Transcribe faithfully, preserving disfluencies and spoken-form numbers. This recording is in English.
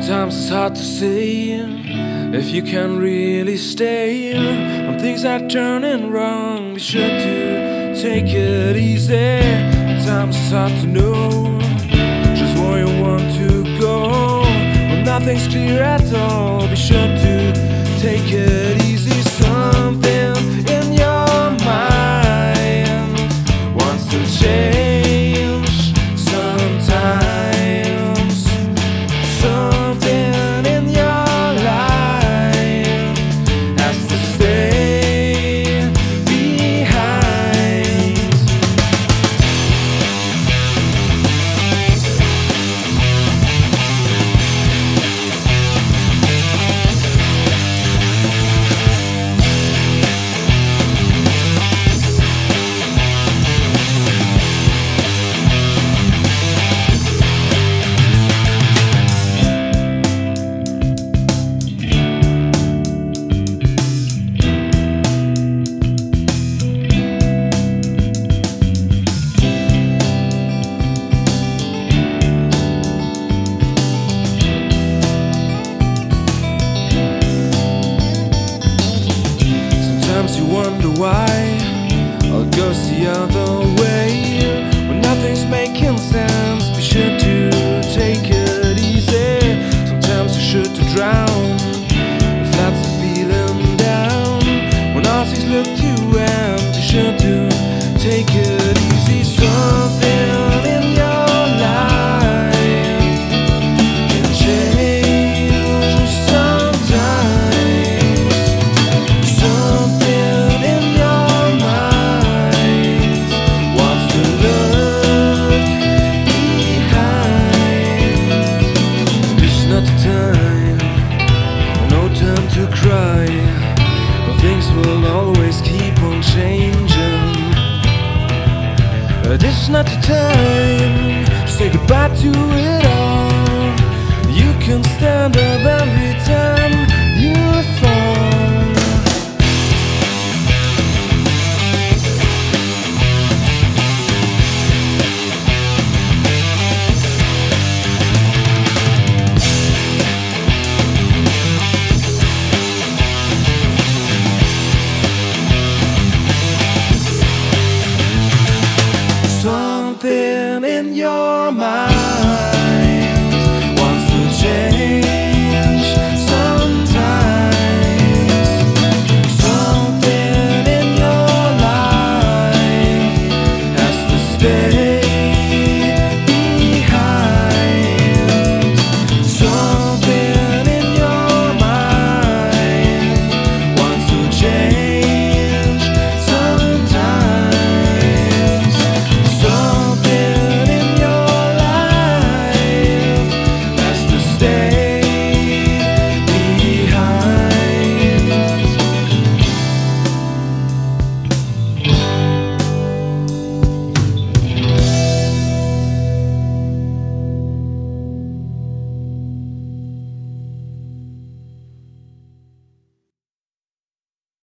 Sometimes it's hard to say if you can really stay. When things are turning wrong, be sure to take it easy. Sometimes it's hard to know just where you want to go. When nothing's clear at all, be sure to take it easy. Something in your mind wants to change sometimes. Something in your life has to stay behind. Sometimes you wonder why all goes the other way. When nothing's making sense, be sure to take it easy. Sometimes you're sure to drown if that's the feeling down. When all things look to end, be sure to take it easy. Something in your life can change sometimes. Something in your mind wants to look behind. This is not the time, no time to cry, but things will always keep on changing. Uh, This is not the time to say goodbye to it